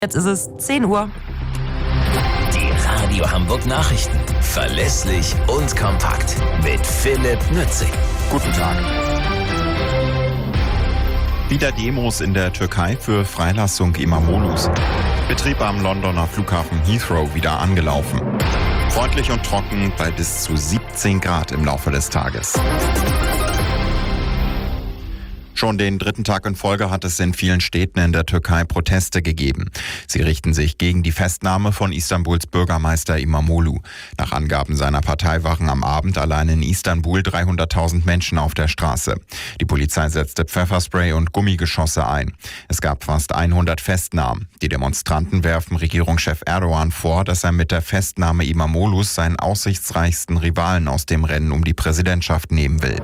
Jetzt ist es 10 Uhr. Die Radio Hamburg Nachrichten. Verlässlich und kompakt. Mit Philipp Nützing. Guten Tag. Wieder Demos in der Türkei für Freilassung İmamoğlu's. Betrieb am Londoner Flughafen Heathrow wieder angelaufen. Freundlich und trocken bei bis zu 17 Grad im Laufe des Tages. Schon den dritten Tag in Folge hat es in vielen Städten in der Türkei Proteste gegeben. Sie richten sich gegen die Festnahme von Istanbuls Bürgermeister İmamoğlu. Nach Angaben seiner Partei waren am Abend allein in Istanbul 300.000 Menschen auf der Straße. Die Polizei setzte Pfefferspray und Gummigeschosse ein. Es gab fast 100 Festnahmen. Die Demonstranten werfen Regierungschef Erdogan vor, dass er mit der Festnahme İmamoğlu's seinen aussichtsreichsten Rivalen aus dem Rennen um die Präsidentschaft nehmen will.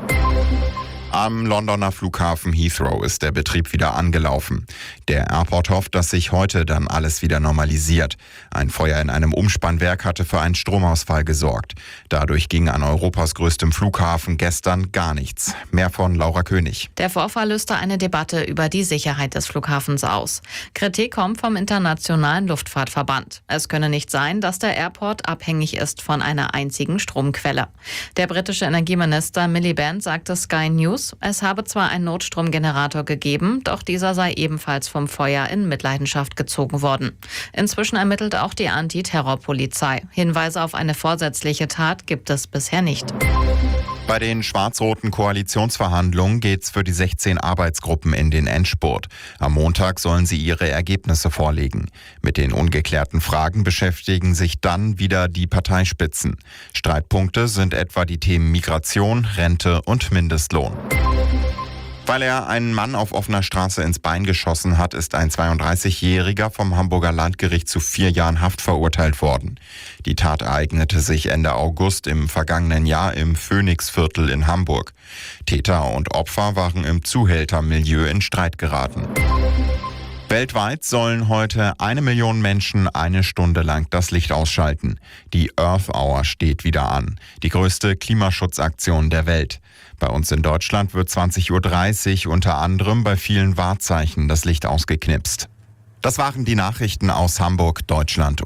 Am Londoner Flughafen Heathrow ist der Betrieb wieder angelaufen. Der Airport hofft, dass sich heute dann alles wieder normalisiert. Ein Feuer in einem Umspannwerk hatte für einen Stromausfall gesorgt. Dadurch ging an Europas größtem Flughafen gestern gar nichts. Mehr von Laura König. Der Vorfall löste eine Debatte über die Sicherheit des Flughafens aus. Kritik kommt vom Internationalen Luftfahrtverband. Es könne nicht sein, dass der Airport abhängig ist von einer einzigen Stromquelle. Der britische Energieminister Miliband sagte Sky News, es habe zwar einen Notstromgenerator gegeben, doch dieser sei ebenfalls vom Feuer in Mitleidenschaft gezogen worden. Inzwischen ermittelt auch die Antiterrorpolizei. Hinweise auf eine vorsätzliche Tat gibt es bisher nicht. Bei den schwarz-roten Koalitionsverhandlungen geht's für die 16 Arbeitsgruppen in den Endspurt. Am Montag sollen sie ihre Ergebnisse vorlegen. Mit den ungeklärten Fragen beschäftigen sich dann wieder die Parteispitzen. Streitpunkte sind etwa die Themen Migration, Rente und Mindestlohn. Weil er einen Mann auf offener Straße ins Bein geschossen hat, ist ein 32-Jähriger vom Hamburger Landgericht zu 4 Jahren Haft verurteilt worden. Die Tat ereignete sich Ende August im vergangenen Jahr im Phoenixviertel in Hamburg. Täter und Opfer waren im Zuhältermilieu in Streit geraten. Weltweit sollen heute 1 Million Menschen 1 Stunde lang das Licht ausschalten. Die Earth Hour steht wieder an, die größte Klimaschutzaktion der Welt. Bei uns in Deutschland wird 20.30 Uhr unter anderem bei vielen Wahrzeichen das Licht ausgeknipst. Das waren die Nachrichten aus Hamburg, Deutschland